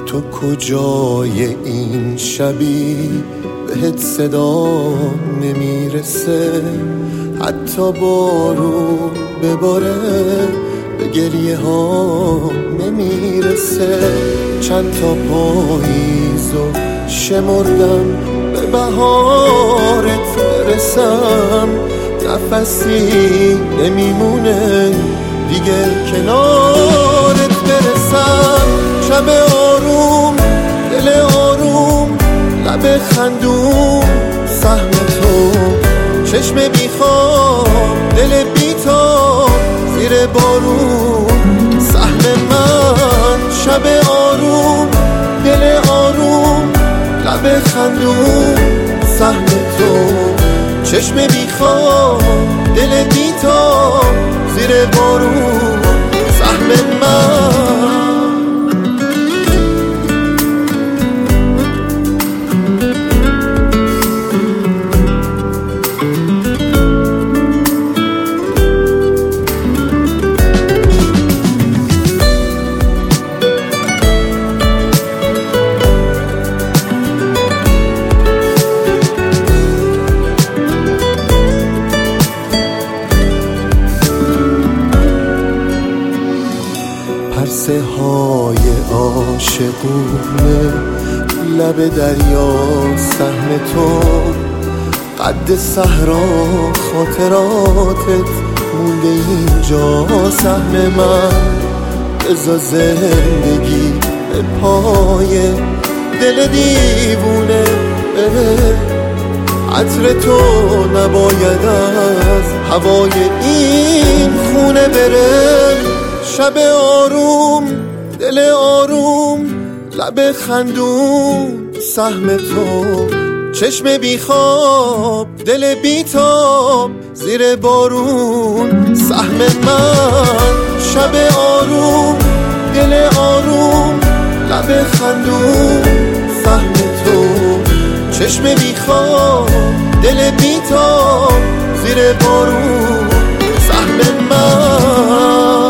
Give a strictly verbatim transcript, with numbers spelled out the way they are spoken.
تو کجای این شبی بهت صدا نمیرسه، حتی بارون بباره به گریه ها نمیرسه. چند تا پاییزو شمردم به بهارت برسم، نفسی نمیمونه دیگه کنارت برسم. شب آروم دل آروم لب خندون سهم تو، چشم بیخواب دل بیتاب زیر بارون سهم من. شب آروم دل آروم لب خندون سهم تو، چشم بیخواب دل بیتاب زیر بارون سهم من. پرسه های عاشقونه لب دریا سهم تو، قد صحرا خاطراتت مونده اینجا سهم من. بذار زندگی به پای دل دیوونه بره، عطر تو نباید از هوای این خونه بره. شب آروم دل آروم لب خندون سهم تو، چشم بیخواب دل بیتاب زیر بارون سهم من. شب آروم دل آروم لب خندون سهم تو، چشم بیخواب دل بیتاب زیر بارون سهم من.